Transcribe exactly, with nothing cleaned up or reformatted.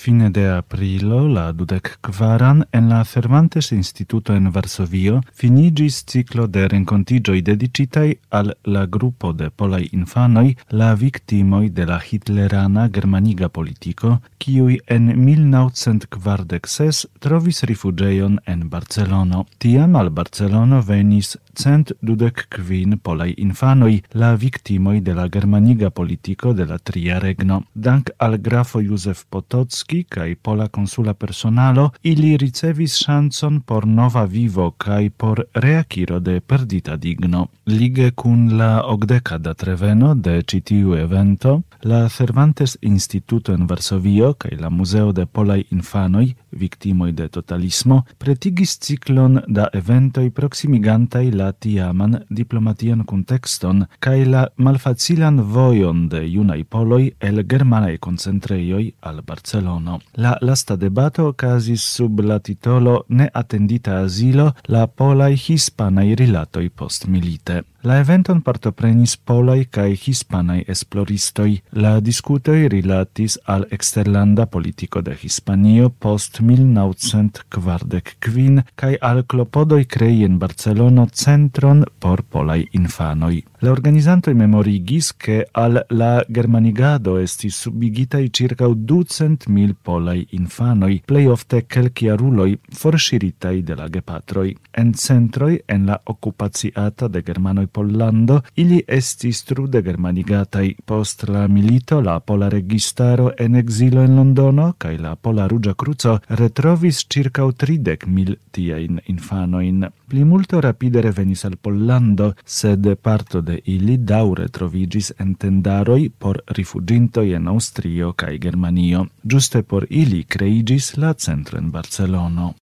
fine de aprilo la dudek kvaran en la Cervantes Instituto en Varsovio finigis ciclo de rencontigioi dedicitai al la gruppo de polai infanoi la victimoi de la hitlerana germaniga politico, kiui en mil naŭcent kvardek ses trovis rifugeion en Barcelono. Tiam al Barcelono venis cent dudek kvin polai infanoi, la victimoi de la germaniga politico de la Tria Regno. Dank al grafo Józef Potocki kai pola consula personalo, ili ricevis ŝancon por nova vivo kai por reakiro de perdita digno. Lige kun la okdeka datreveno de ĉi tiu evento, la Cervantes Instituto en Varsovio kai la Museo de Polaj Infanoj, victimoj de totalismo, pretigis ciklon da eventoj proksimigantaj la tiaman diplomatian kuntekston kai la malfacilan vojon de junaj poloj el germanaj koncentrejoj al Barcelono. La lasta debato okazis sub la titolo Neatendita asilo, la polaj hispanaj rilatoj postmilite. La eventon partoprenis polaj kaj hispanaj esploristoj. La diskutoj rilatis al eksterlanda politiko de Hispanio post mil naŭcent kvardek kvin kaj al klopodoj krei en Barcelono centron por polaj infanoj. La organizantoj memorigis, ke al la germanigado estis subigitaj ĉirkaŭ ducent mil polaj infanoj, plej ofte kelkjaruloj forŝiritaj de la gepatroj. En centroj en la okupaciata de germanoj Pollando, ili estis trude germanigataj. Post la milito la pola registaro en exilo en Londono kaj la Pola Ruĝa Kruco retrovis ĉirkaŭ tridek mil tiajn infanojn. Plimulto rapide revenis al Pollando, sed parto de ili daŭre troviĝis en tendaroj por rifuĝintoj en Aŭstrio kaj Germanio. Ĝuste por ili kreiĝis la centro en Barcelono.